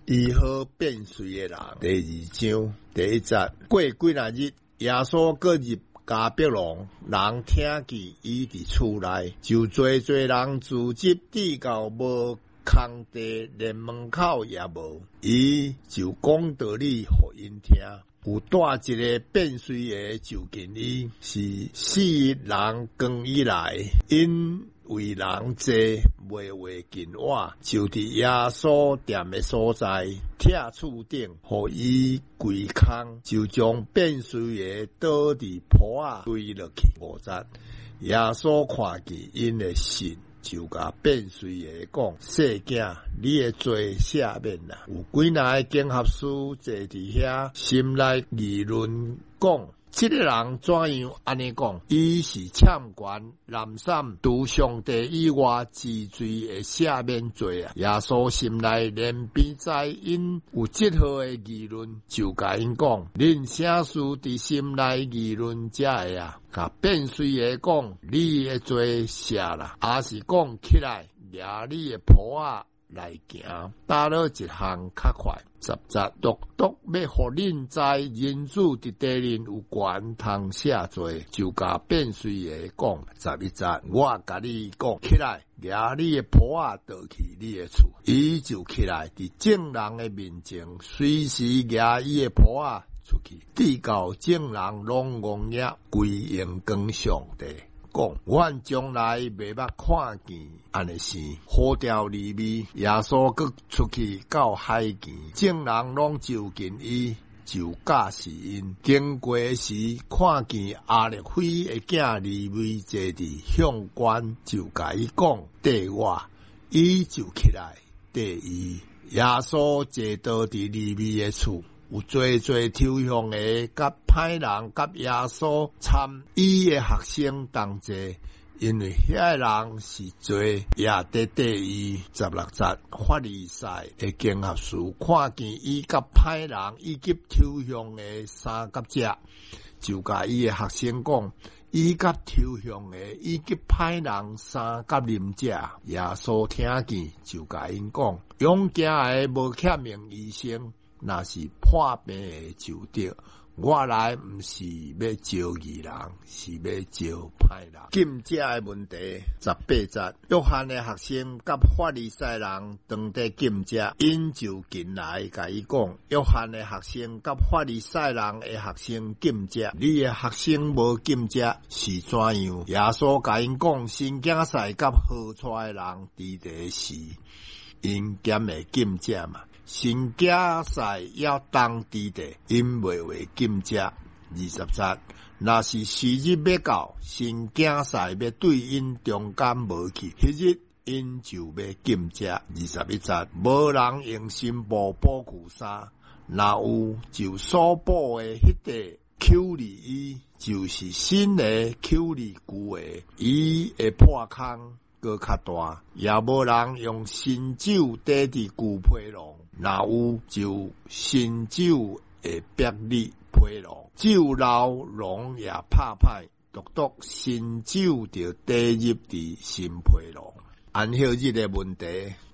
医好变水的人第二章第一节，过几若日，耶稣过入迦百农，人听见伊伫厝内，就侪人聚集至到无空地，连门口也无，伊就讲道理互因听。有带一个变水的就近伊，是4人跟以来，因为人多，袂话近我，就伫耶稣店的所在，拆厝顶，互伊跪空，就将变水的倒伫坡仔堆落去。5节，耶稣看见因的信，就甲变水的讲：细囝，你的罪赦免啦。有几若个经学师坐伫遐，心内议论讲：这个人怎样安尼讲？伊是欠权滥散，除上帝以外之罪会赦免罪啊！耶稣心内连边在因有这号的议论，就甲因讲：恁啥事伫心内议论才会啊？甲变水的讲：你的罪赦啦，也是讲起来抓你的坡仔来行，打了一项较快。10节，独要互恁知人子伫地面有权通赦罪，就甲变水的讲。11节，我甲你讲起来，抓你的坡仔倒去你的厝，伊就起来伫众人的面前，随时抓伊的坡仔出去，直到众人拢戆眼归荣光上帝。讲，阮将来袂捌看见安尼事，好调利未，耶稣阁出去到海边，众人拢就近伊，就驾驶因。经过时，看见亚力菲的囝利未坐伫向官，就甲伊讲：缀我。伊就起来缀伊。耶稣坐倒伫利未的厝。有侪抽象的甲歹人甲耶稣参伊的学生同齐，因为遐人是侪也缀伊。16节，法利赛的经学师看见伊甲歹人以及抽象的三甲者，就甲伊的学生讲：伊甲抽象的以及歹人三甲啉者。耶稣听见，就甲因讲：勇敢的无欠命医生。若是破病的就得，我来毋是要招义人，是要招歹人。禁者的问题18节，约翰的学生甲法利赛人当地禁者，因就进来甲伊讲：约翰的学生甲法利赛人的学生禁者，你的学生无禁者是怎样？耶稣甲因讲：神竞赛甲好出的人伫地时，因减会禁者嘛。神竞赛要当地地，因袂为禁者。20节，若是时日要到，神竞赛要对因中间无去，迄日因就要禁者。21节，无人用新布补旧衫，若有就所补的迄块扣里衣，就是新的扣里旧的，伊会破空搁较大，也无人用新酒缀伫旧皮囊。若有就新酒会别离皮囊，酒老容也拍歹，独新酒就缀入伫新皮囊。安息日的问题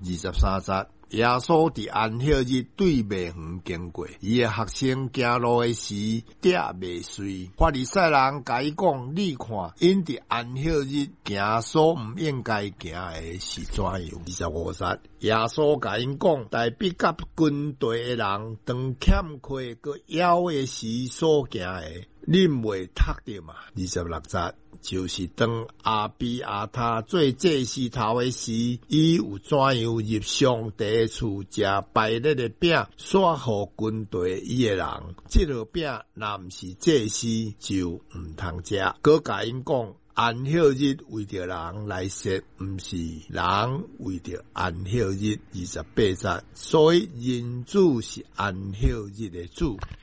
23节，耶稣伫安息日对麦园经过，伊的学生行路的时抓麦穗，法利赛人甲伊讲：你看，因伫安息日行所毋应该行的是怎样？25节，耶稣甲因讲：代笔甲军队的人当欠亏个枵的时所行的，恁袂读着嘛？26节，就是当阿比阿他做祭司头的时，伊有怎样入上帝厝食拜日的饼，撒互军队伊的人？这个饼若毋是祭司，就毋通食。佮甲因讲：安息日为着人来设，毋是人为着安息日。28节，所以人子是安息日的主。